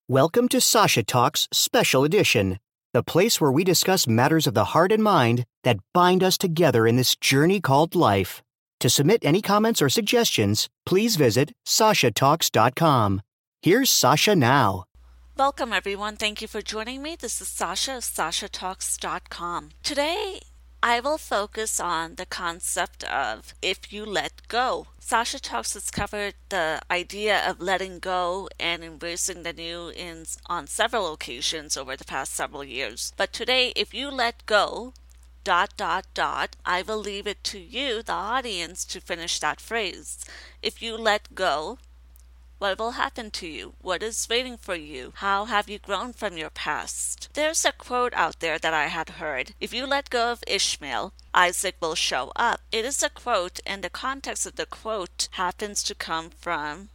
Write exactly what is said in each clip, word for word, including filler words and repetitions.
Welcome to Sasha Talks Special Edition, the place where we discuss matters of the heart and mind that bind us together in this journey called life. To submit any comments or suggestions, please visit sasha talks dot com. Here's Sasha now. Welcome, everyone. Thank you for joining me. This is Sasha of sasha talks dot com. Today, I will focus on the concept of if you let go. Sasha Talks has covered the idea of letting go and embracing the new in, on several occasions over the past several years. But today, if you let go, dot, dot, dot, I will leave it to you, the audience, to finish that phrase. If you let go, what will happen to you? What is waiting for you? How have you grown from your past? There's a quote out there that I had heard. If you let go of Ishmael, Isaac will show up. It is a quote, and the context of the quote happens to come from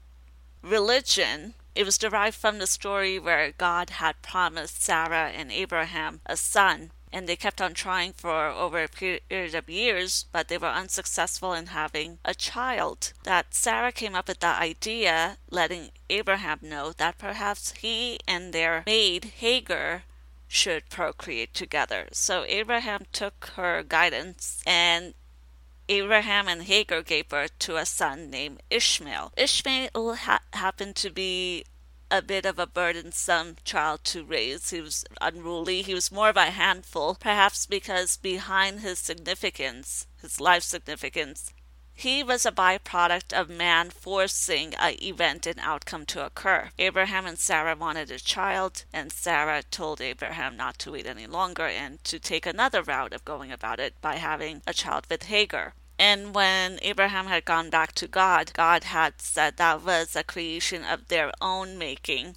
religion. It was derived from the story where God had promised Sarah and Abraham a son, and they kept on trying for over a period of years, but they were unsuccessful in having a child. That Sarah came up with the idea, letting Abraham know that perhaps he and their maid Hagar should procreate together. So Abraham took her guidance, and Abraham and Hagar gave birth to a son named Ishmael. Ishmael ha- happened to be a bit of a burdensome child to raise. He was unruly. He was more of a handful, perhaps because behind his significance, his life significance, he was a byproduct of man forcing an event and outcome to occur. Abraham and Sarah wanted a child, and Sarah told Abraham not to wait any longer and to take another route of going about it by having a child with Hagar. And when Abraham had gone back to God, God had said that was a creation of their own making,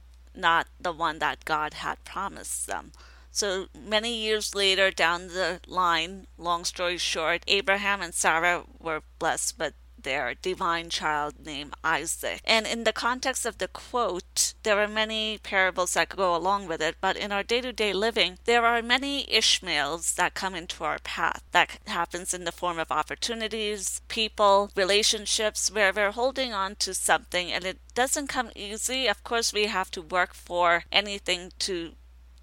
not the one that God had promised them. So many years later down the line, long story short, Abraham and Sarah were blessed with their divine child named Isaac. And in the context of the quote, there are many parables that go along with it, but in our day-to-day living, there are many Ishmaels that come into our path. That happens in the form of opportunities, people, relationships, where we're holding on to something and it doesn't come easy. Of course, we have to work for anything to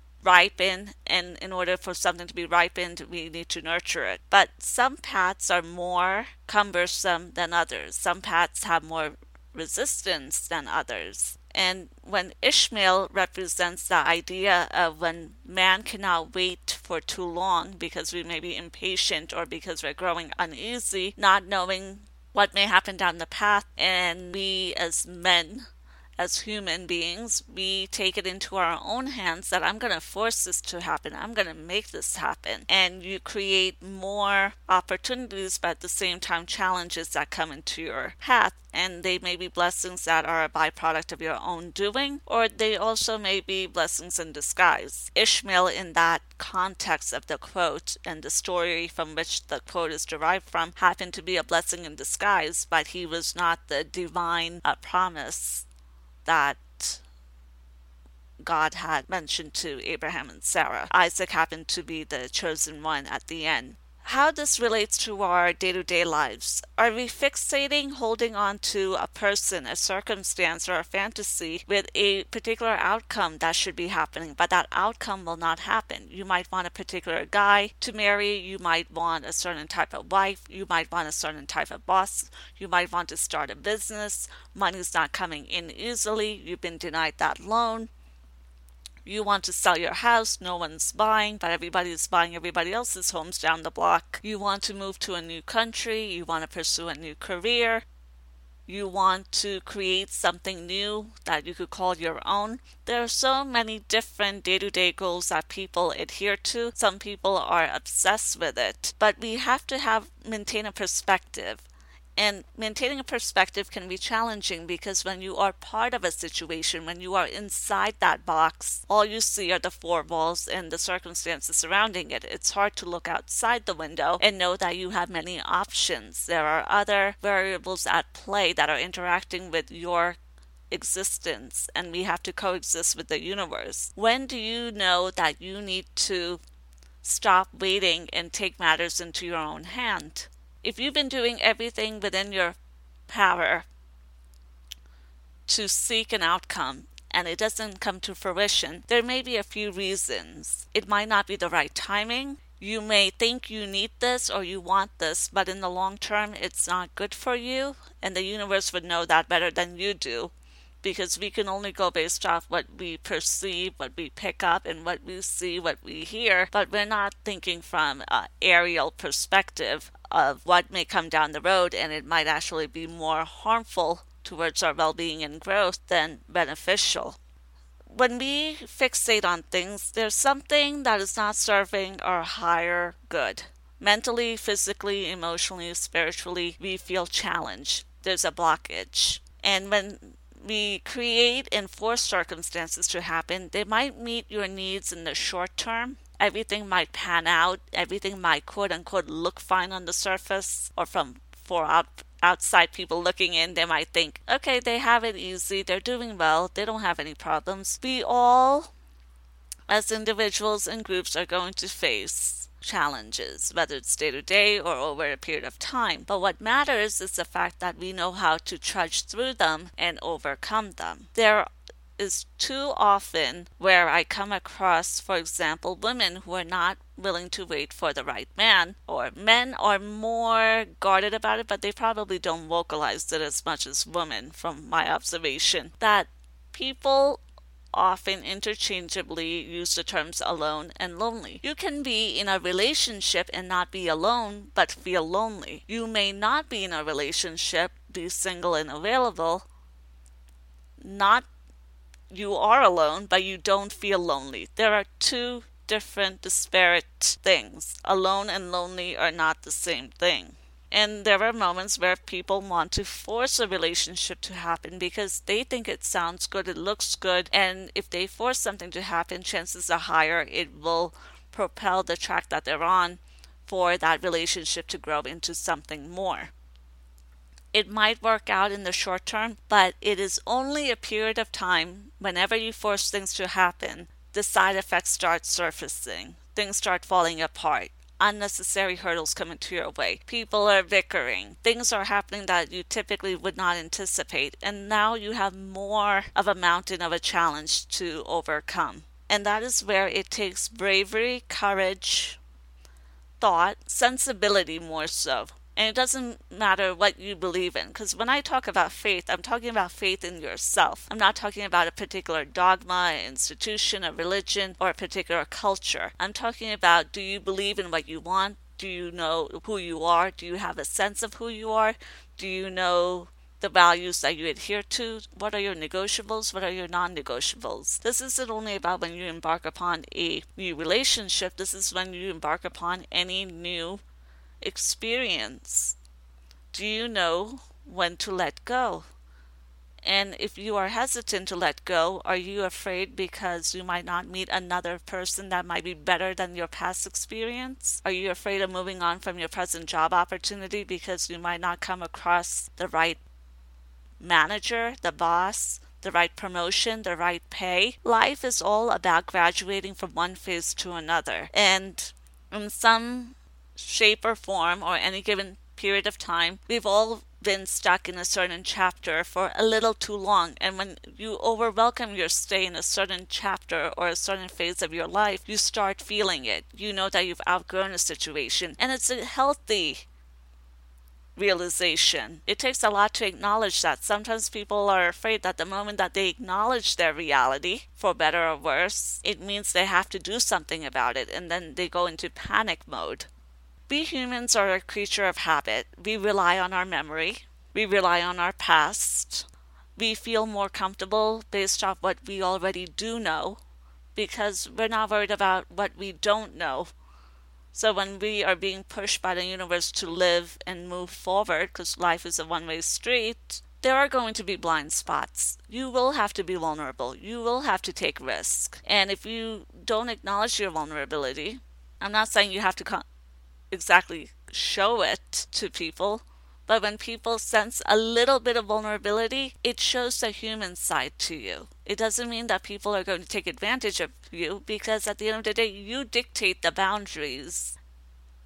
ripen, and in order for something to be ripened, we need to nurture it. But some paths are more cumbersome than others. Some paths have more resistance than others. And when Ishmael represents the idea of when man cannot wait for too long because we may be impatient or because we're growing uneasy, not knowing what may happen down the path, and we as men, as human beings, we take it into our own hands that I'm going to force this to happen. I'm going to make this happen. And you create more opportunities, but at the same time challenges that come into your path. And they may be blessings that are a byproduct of your own doing, or they also may be blessings in disguise. Ishmael, in that context of the quote and the story from which the quote is derived from, happened to be a blessing in disguise, but he was not the divine uh, promise that God had mentioned to Abraham and Sarah. Isaac happened to be the chosen one at the end. How this relates to our day-to-day lives. Are we fixating, holding on to a person, a circumstance, or a fantasy with a particular outcome that should be happening, but that outcome will not happen? You might want a particular guy to marry, you might want a certain type of wife, you might want a certain type of boss, you might want to start a business, money's not coming in easily, you've been denied that loan. You want to sell your house, no one's buying, but everybody is buying everybody else's homes down the block. You want to move to a new country, you want to pursue a new career, you want to create something new that you could call your own. There are so many different day-to-day goals that people adhere to. Some people are obsessed with it, but we have to have maintain a perspective. And maintaining a perspective can be challenging because when you are part of a situation, when you are inside that box, all you see are the four walls and the circumstances surrounding it. It's hard to look outside the window and know that you have many options. There are other variables at play that are interacting with your existence, and we have to coexist with the universe. When do you know that you need to stop waiting and take matters into your own hand? If you've been doing everything within your power to seek an outcome and it doesn't come to fruition, there may be a few reasons. It might not be the right timing. You may think you need this or you want this, but in the long term, it's not good for you, and the universe would know that better than you do, because we can only go based off what we perceive, what we pick up, and what we see, what we hear, but we're not thinking from an aerial perspective of what may come down the road, and it might actually be more harmful towards our well-being and growth than beneficial. When we fixate on things, there's something that is not serving our higher good. Mentally, physically, emotionally, spiritually, we feel challenged. There's a blockage. And when we create and force circumstances to happen, they might meet your needs in the short term. Everything might pan out. Everything might quote unquote look fine on the surface, or from for out, outside people looking in, they might think, okay, they have it easy, they're doing well, they don't have any problems. We all, as individuals and groups, are going to face challenges, whether it's day to day or over a period of time. But what matters is the fact that we know how to trudge through them and overcome them. There is too often where I come across, for example, women who are not willing to wait for the right man, or men are more guarded about it, but they probably don't vocalize it as much as women, from my observation, that people often interchangeably use the terms alone and lonely. You can be in a relationship and not be alone, but feel lonely. You may not be in a relationship, be single and available, not you are alone, but you don't feel lonely. There are two different, disparate things. Alone and lonely are not the same thing. And there are moments where people want to force a relationship to happen because they think it sounds good, it looks good, and if they force something to happen, chances are higher it will propel the track that they're on for that relationship to grow into something more. It might work out in the short term, but it is only a period of time. Whenever you force things to happen, the side effects start surfacing. Things start falling apart. Unnecessary hurdles come into your way. People are bickering. Things are happening that you typically would not anticipate. And now you have more of a mountain of a challenge to overcome. And that is where it takes bravery, courage, thought, sensibility more so. And it doesn't matter what you believe in, because when I talk about faith, I'm talking about faith in yourself. I'm not talking about a particular dogma, an institution, a religion, or a particular culture. I'm talking about, do you believe in what you want? Do you know who you are? Do you have a sense of who you are? Do you know the values that you adhere to? What are your negotiables? What are your non-negotiables? This isn't only about when you embark upon a new relationship. This is when you embark upon any new experience. Do you know when to let go? And if you are hesitant to let go, are you afraid because you might not meet another person that might be better than your past experience? Are you afraid of moving on from your present job opportunity because you might not come across the right manager, the boss, the right promotion, the right pay? Life is all about graduating from one phase to another. And in some shape or form, or any given period of time, we've all been stuck in a certain chapter for a little too long. And when you overwhelm your stay in a certain chapter or a certain phase of your life, you start feeling it. You know that you've outgrown a situation, and it's a healthy realization. It takes a lot to acknowledge that. Sometimes people are afraid that the moment that they acknowledge their reality, for better or worse, it means they have to do something about it, and then they go into panic mode. We humans are a creature of habit. We rely on our memory. We rely on our past. We feel more comfortable based off what we already do know, because we're not worried about what we don't know. So when we are being pushed by the universe to live and move forward, because life is a one-way street, there are going to be blind spots. You will have to be vulnerable. You will have to take risk. And if you don't acknowledge your vulnerability, I'm not saying you have to come exactly show it to people, but when people sense a little bit of vulnerability, it shows the human side to you. It doesn't mean that people are going to take advantage of you, because at the end of the day, you dictate the boundaries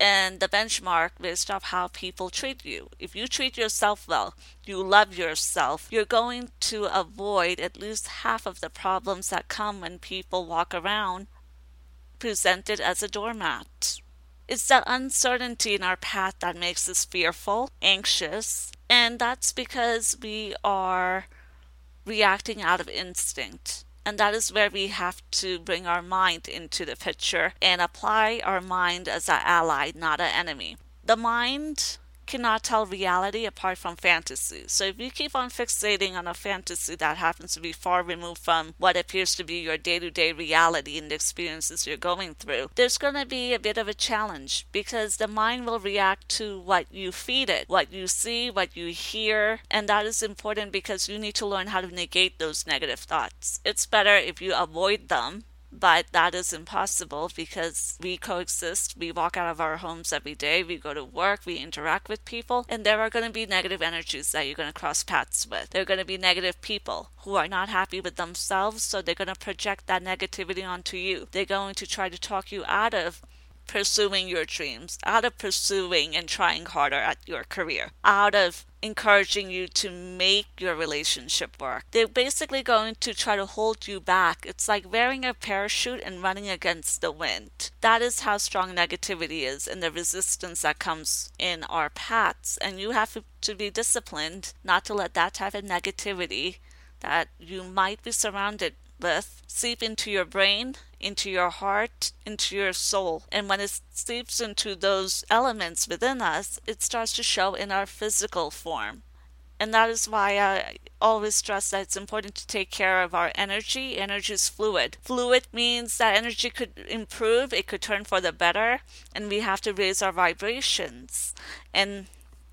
and the benchmark based off how people treat you. If you treat yourself well, you love yourself, you're going to avoid at least half of the problems that come when people walk around presented as a doormat. It's that uncertainty in our path that makes us fearful, anxious, and that's because we are reacting out of instinct. And that is where we have to bring our mind into the picture and apply our mind as an ally, not an enemy. The mind cannot tell reality apart from fantasy. So if you keep on fixating on a fantasy that happens to be far removed from what appears to be your day-to-day reality and the experiences you're going through, there's going to be a bit of a challenge because the mind will react to what you feed it, what you see, what you hear, and that is important because you need to learn how to negate those negative thoughts. It's better if you avoid them, but that is impossible because we coexist. We walk out of our homes every day. We go to work. We interact with people. And there are going to be negative energies that you're going to cross paths with. There are going to be negative people who are not happy with themselves. So they're going to project that negativity onto you. They're going to try to talk you out of pursuing your dreams, out of pursuing and trying harder at your career, out of encouraging you to make your relationship work. They're basically going to try to hold you back. It's like wearing a parachute and running against the wind. That is how strong negativity is and the resistance that comes in our paths. And you have to be disciplined not to let that type of negativity that you might be surrounded with seep into your brain, into your heart, into your soul. And when it seeps into those elements within us, it starts to show in our physical form. And that is why I always stress that it's important to take care of our energy. Energy is fluid. Fluid means that energy could improve, it could turn for the better, and we have to raise our vibrations. And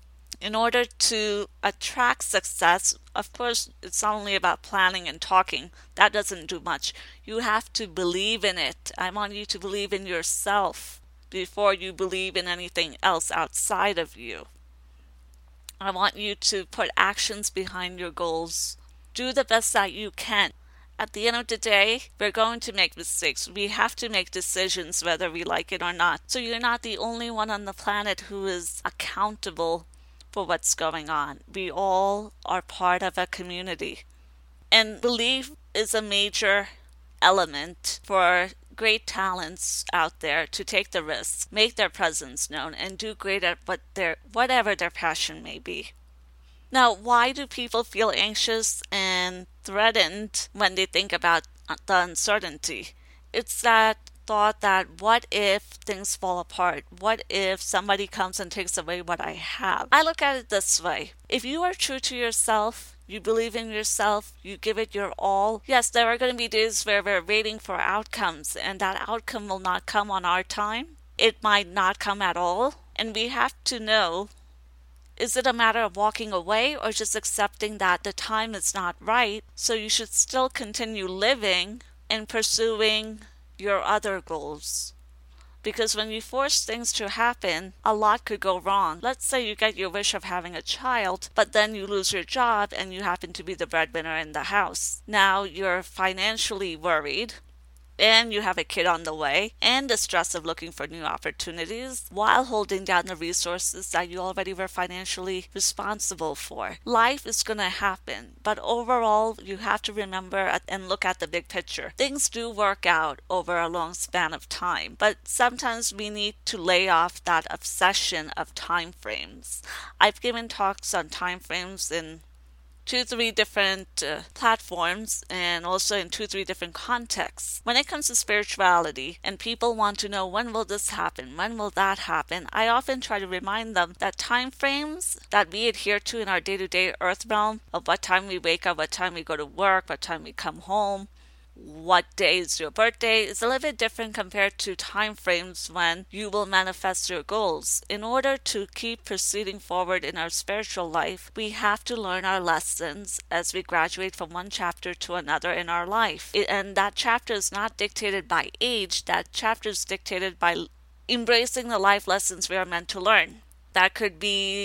in order to attract success, of course, it's not only about planning and talking. That doesn't do much. You have to believe in it. I want you to believe in yourself before you believe in anything else outside of you. I want you to put actions behind your goals. Do the best that you can. At the end of the day, we're going to make mistakes. We have to make decisions whether we like it or not. So you're not the only one on the planet who is accountable for what's going on. We all are part of a community. And belief is a major element for great talents out there to take the risks, make their presence known, and do great at what their, whatever their passion may be. Now, why do people feel anxious and threatened when they think about the uncertainty? It's that thought that what if things fall apart? What if somebody comes and takes away what I have? I look at it this way. If you are true to yourself, you believe in yourself, you give it your all. Yes, there are going to be days where we're waiting for outcomes and that outcome will not come on our time. It might not come at all. And we have to know, is it a matter of walking away or just accepting that the time is not right? So you should still continue living and pursuing your other goals. Because when you force things to happen, a lot could go wrong. Let's say you get your wish of having a child, but then you lose your job and you happen to be the breadwinner in the house. Now you're financially worried, and you have a kid on the way, and the stress of looking for new opportunities while holding down the resources that you already were financially responsible for. Life is going to happen, but overall, you have to remember and look at the big picture. Things do work out over a long span of time, but sometimes we need to lay off that obsession of time frames. I've given talks on time frames in two, three different uh, platforms and also in two, three different contexts. When it comes to spirituality and people want to know when will this happen, when will that happen, I often try to remind them that time frames that we adhere to in our day-to-day earth realm of what time we wake up, what time we go to work, what time we come home, what day is your birthday is a little bit different compared to time frames when you will manifest your goals. In order to keep proceeding forward in our spiritual life, we have to learn our lessons as we graduate from one chapter to another in our life. It, and that chapter is not dictated by age, that chapter is dictated by embracing the life lessons we are meant to learn. That could be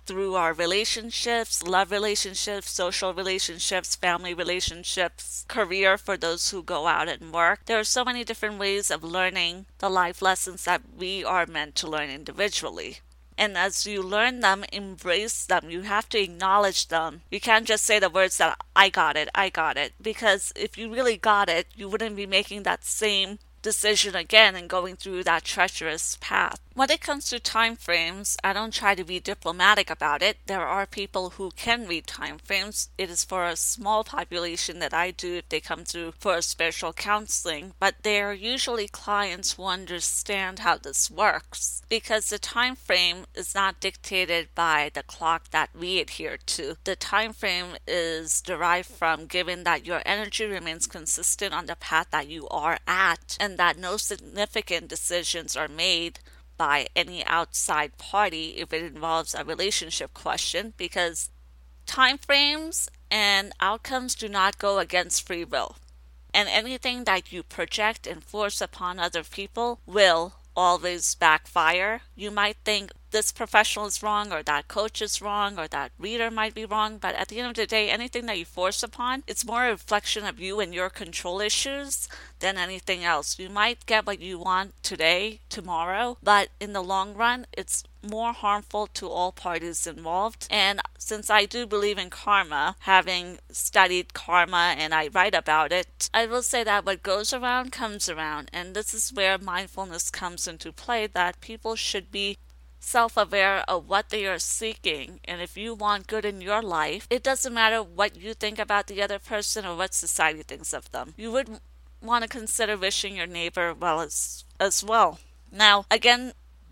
through our relationships, love relationships, social relationships, family relationships, career for those who go out and work. There are so many different ways of learning the life lessons that we are meant to learn individually. And as you learn them, embrace them. You have to acknowledge them. You can't just say the words that I got it, I got it. Because if you really got it, you wouldn't be making that same decision again and going through that treacherous path. When it comes to time frames, I don't try to be diplomatic about it. There are people who can read time frames. It is for a small population that I do if they come through for a spiritual counseling, but they are usually clients who understand how this works, because the time frame is not dictated by the clock that we adhere to. The time frame is derived from given that your energy remains consistent on the path that you are at, and that no significant decisions are made by any outside party if it involves a relationship question, because time frames and outcomes do not go against free will. And anything that you project and force upon other people will always backfire. You might think this professional is wrong, or that coach is wrong, or that reader might be wrong, but at the end of the day, anything that you force upon, it's more a reflection of you and your control issues than anything else. You might get what you want today, tomorrow, but in the long run, it's more harmful to all parties involved. And since I do believe in karma, having studied karma and I write about it, I will say that what goes around comes around. And this is where mindfulness comes into play, that people should be self-aware of what they are seeking. And if you want good in your life, it doesn't matter what you think about the other person or what society thinks of them. You would want to consider wishing your neighbor well as as well. Now, again,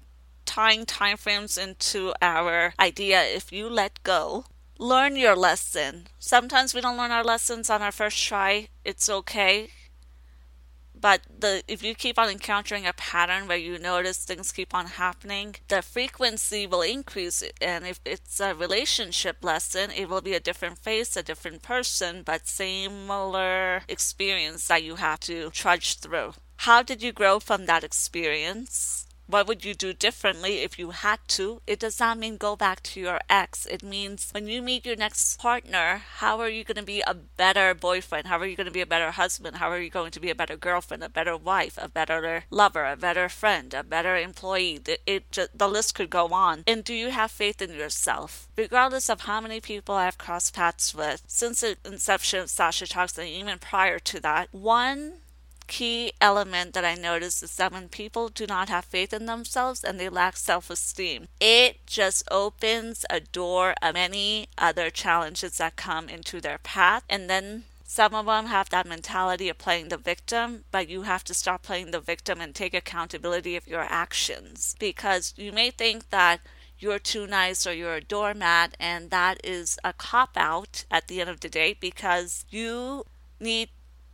tying time frames into our idea, if you let go, learn your lesson. Sometimes we don't learn our lessons on our first try. It's okay. But the if you keep on encountering a pattern where you notice things keep on happening, the frequency will increase. And if it's a relationship lesson, it will be a different face, a different person, but similar experience that you have to trudge through. How did you grow from that experience? What would you do differently if you had to? It does not mean go back to your ex. It means when you meet your next partner, how are you going to be a better boyfriend? How are you going to be a better husband? How are you going to be a better girlfriend, a better wife, a better lover, a better friend, a better employee? It, it just, the list could go on. And do you have faith in yourself? Regardless of how many people I've crossed paths with since the inception of Sasha Talks and even prior to that, one key element that I noticed is that when people do not have faith in themselves and they lack self-esteem, it just opens a door of many other challenges that come into their path. And then some of them have that mentality of playing the victim, but you have to start playing the victim and take accountability of your actions, because you may think that you're too nice or you're a doormat, and that is a cop-out at the end of the day, because you need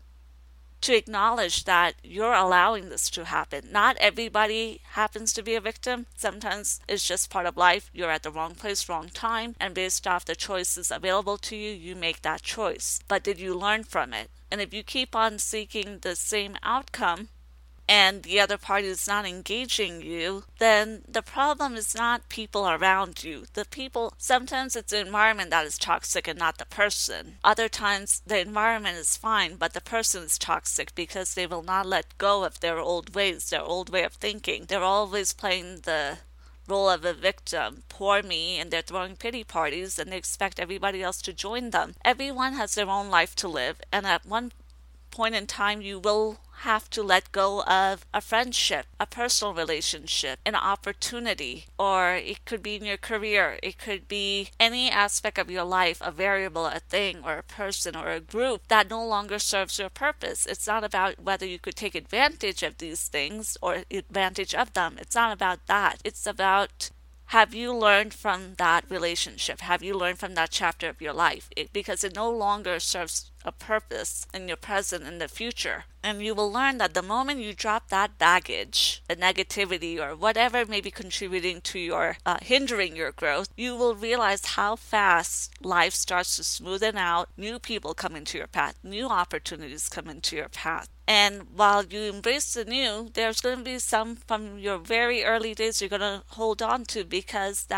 to acknowledge that you're allowing this to happen. Not everybody happens to be a victim. Sometimes it's just part of life. You're at the wrong place, wrong time, and based off the choices available to you, you make that choice. But did you learn from it? And if you keep on seeking the same outcome and the other party is not engaging you, then the problem is not people around you. The people, sometimes it's the environment that is toxic and not the person. Other times the environment is fine, but the person is toxic because they will not let go of their old ways, their old way of thinking. They're always playing the role of a victim, poor me, and they're throwing pity parties and they expect everybody else to join them. Everyone has their own life to live, and at one point in time you will have to let go of a friendship, a personal relationship, an opportunity, or it could be in your career, it could be any aspect of your life, a variable, a thing, or a person, or a group that no longer serves your purpose. It's not about whether you could take advantage of these things or advantage of them. It's not about that. It's about, have you learned from that relationship? Have you learned from that chapter of your life? It, because it no longer serves a purpose in your present and the future. And you will learn that the moment you drop that baggage, the negativity or whatever may be contributing to your, uh, hindering your growth, you will realize how fast life starts to smoothen out. New people come into your path. New opportunities come into your path. And while you embrace the new, there's going to be some from your very early days you're going to hold on to, because that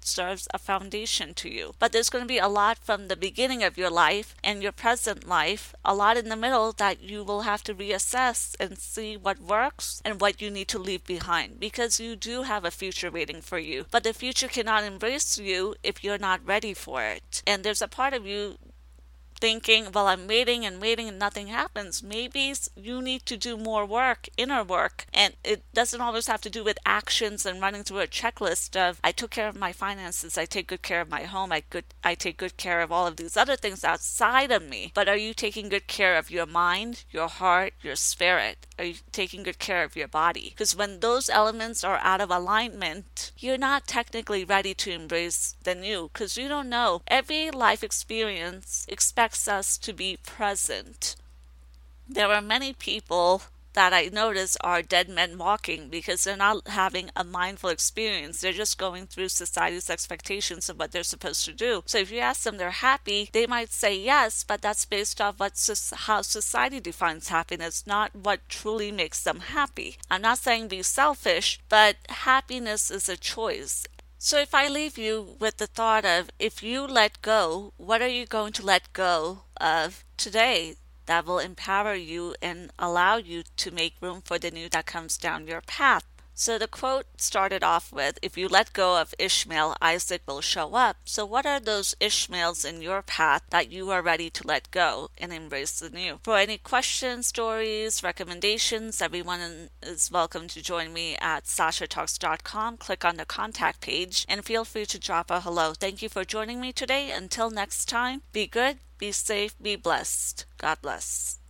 serves a foundation to you. But there's going to be a lot from the beginning of your life and your present life, a lot in the middle that you will have to reassess and see what works and what you need to leave behind, because you do have a future waiting for you. But the future cannot embrace you if you're not ready for it. And there's a part of you thinking, well, I'm waiting and waiting and nothing happens. Maybe you need to do more work, inner work. And it doesn't always have to do with actions and running through a checklist of, I took care of my finances, I take good care of my home, I good I take good care of all of these other things outside of me. But are you taking good care of your mind, your heart, your spirit? Are you taking good care of your body? Because when those elements are out of alignment, you're not technically ready to embrace the new, because you don't know. Every life experience expects us to be present. There are many people that I notice are dead men walking because they're not having a mindful experience. They're just going through society's expectations of what they're supposed to do. So if you ask them they're happy, they might say yes, but that's based off what how society defines happiness, not what truly makes them happy. I'm not saying be selfish, but happiness is a choice. So if I leave you with the thought of, if you let go, what are you going to let go of today that will empower you and allow you to make room for the new that comes down your path? So the quote started off with, if you let go of Ishmael, Isaac will show up. So what are those Ishmaels in your path that you are ready to let go and embrace the new? For any questions, stories, recommendations, everyone is welcome to join me at sasha talks dot com. Click on the contact page and feel free to drop a hello. Thank you for joining me today. Until next time, be good, be safe, be blessed. God bless.